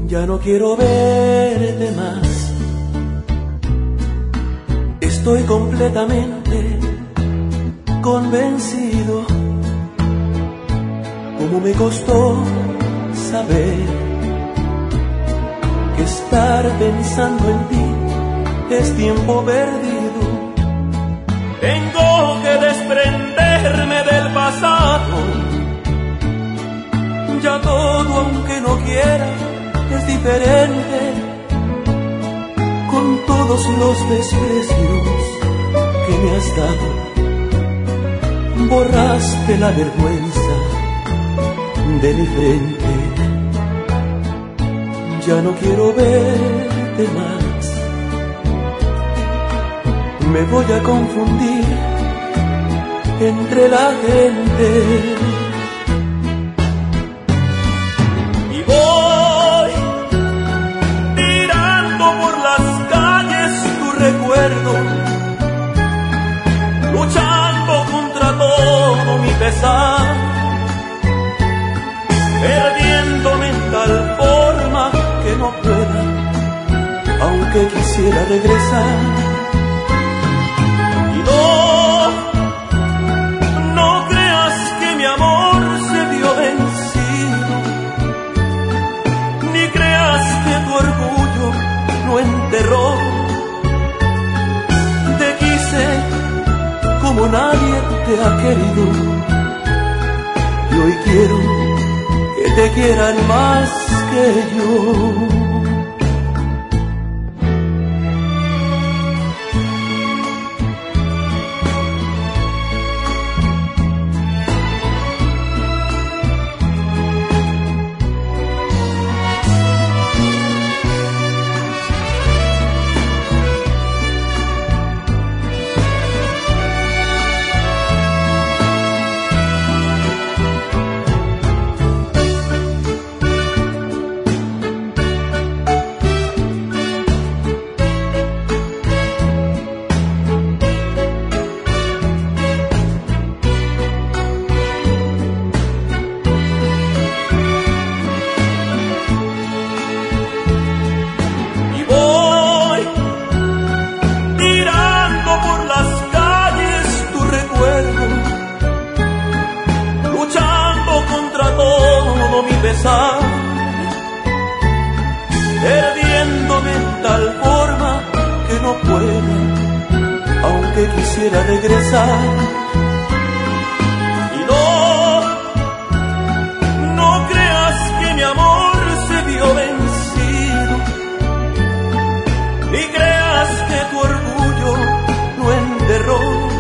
Ya no quiero verte más. Estoy completamente convencido. Como me costó saber que estar pensando en ti es tiempo perdido. Tengo que desprenderme del pasado. Ya todo, aunque no quiera, es diferente. Con todos los desprecios que me has dado, borraste la vergüenza de mi frente. Ya no quiero verte más. Me voy a confundir entre la gente. Y voy tirando por las calles tu recuerdo, luchando contra todo mi pesar, perdiéndome en tal forma que no pueda, aunque quisiera regresar. Y no creas que mi amor se vio vencido, ni creas que tu orgullo lo enterró. Te quise como nadie te ha querido, y hoy quiero que te quieran más que yo. Perdiéndome en tal forma que no puedo, aunque quisiera regresar. Y no creas que mi amor se vio vencido, ni creas que tu orgullo lo enterró.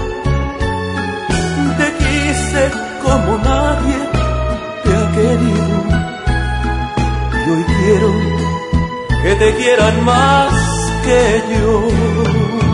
Te quise como nadie te ha querido, y hoy quiero que te quieran más que yo.